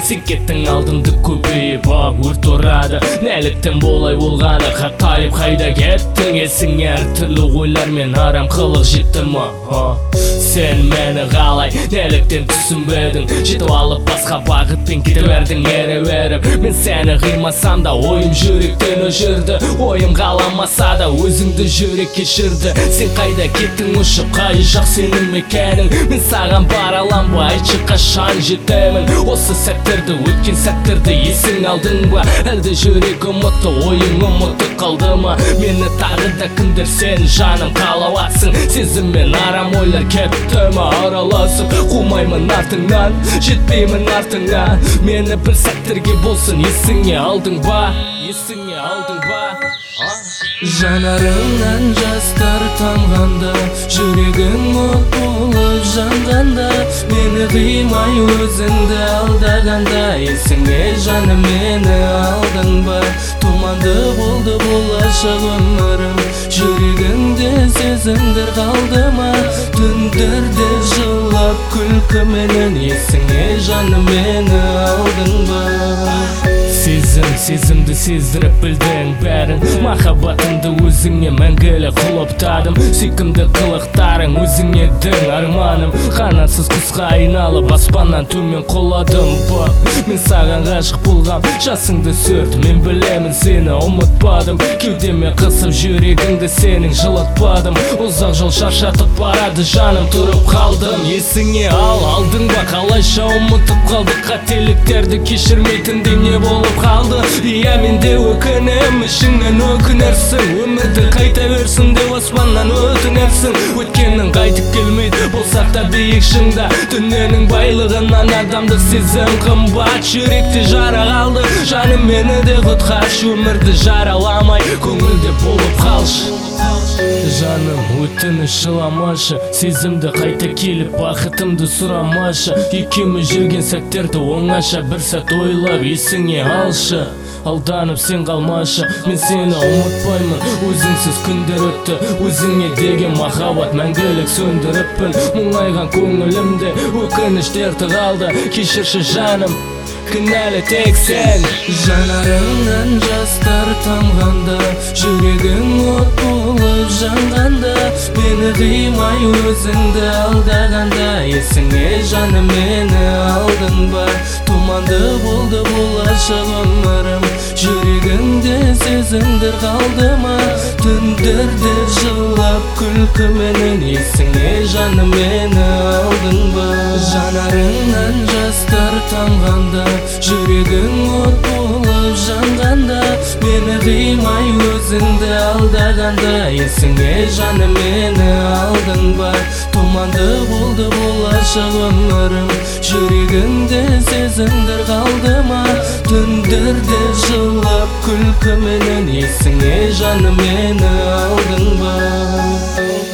Сен кеттің алдымды көбейіп өрт ұрады. Неліктен болай болғаны қатайып қайда кеттің? Есіңе әртүрлі ойлармен арам қылық жетті ма? Сен мені қалай неліктен түсінбедің? Жетіп алып басқа бағытпен кете бердің еріп. Мен сені қимасам да ойым жүректен өшірді. Ойым қаламаса да өзіңді жүрек кешірді. Сен қайда кеттің ұшып, қай жақ сенің мекенің? Мен саған бара алам ба, айтшы қашан жетемін? Осы сәттерді, өткен сәттерді есің алдың ба? Әлде жүрек ұмытты, ойың ұмытты қалды ма? Мені тағы да кімдер сен жаным қалауатсың? Сезіммен арам ойлар кетті ма араласып? Қумаймын артыңнан, жетпеймін артыңа. Мені бір сәттерге болсын есіңе алдың ба? Есіңе алдың ба? Жанарыңнан жастар тамғанда, жүрегің от болып жанғанда, мені қимай өзіңді алдағанда, есіңе жаным мені алдың ба? Тұманды болды болашақ өмірім, жүрегіңде сезімдер қалды ма? Түндерде жылап күлкіменен, есіңе жаным мені алдың ба? Сезімді сездіріп білдің бәрін, махаббатымды өзіңе мәңгілік құлыптадым. Сүйкімді қылықтарың өзіңе дің арманым, қанатсыз құсқа айналып аспаннан төмен құладым ба? Мен саған ғашық болғам, жасыңды сөрт, мен білемін сені ұмытпадым. Кеудеме қысып жүрегіңді сенің жылатпадым. Ұзақ жол шаршатып барады жаным, тұрып қалдым. Есіңе алдың ба? Қалайша ұмытып қалдық? Қателіктерді кешірмейтіндей не болып қалды? Иә, мен де өкінем, ішіңнен өкінерсің. Өмірді қайта берсін деп аспаннан өтінерсің. Өткенің қайтып келмейді, болсақ та биік шыңда. Дүниенің байлығынан адамдық сезім қымбат. Жүректе жара қалды, жаным мені де құтқаршы. Өмірді жараламай, көңілде болып қалшы. Жаным, өтініш жыламашы, сезімді қайта келіп бақытымды сұрамашы. Екеуміз жүрген сәттерді оңаша бір сәт ойлап есіңе алшы. Алданып сен қалмашы, мен сені ұмытпаймын. Өзіңсіз күндер өтті, өзіңе деген махаббат мәңгілік сөндіріппін. Мұңайған көңілімде өкініштер тығалды, кешірші жаным, кінәлі тек сен. Жанарыңнан жастар тамғанда, жүрегің от болып жанғанда, мені қимай өзіңді алдағанда, есіңе жаным мені алдың ба? Тұманды болды болашақ өмірім, жүрегіңде сезімдер қалды ма? Түндерде жылап күлкіменен, есіңе жаным мені алдың ба? Жанарыңнан жастар тамғанда, жүрегің от болып жанғанда, мені қимай өзіңді алдағанда, есіңе жаным мені алдың ба? Тұманды болды болашақ өмірім, жүрегіңде сезімдер қалды ма? Түндерде жылап күлкіменен, есіңе жаным мені алдың ба?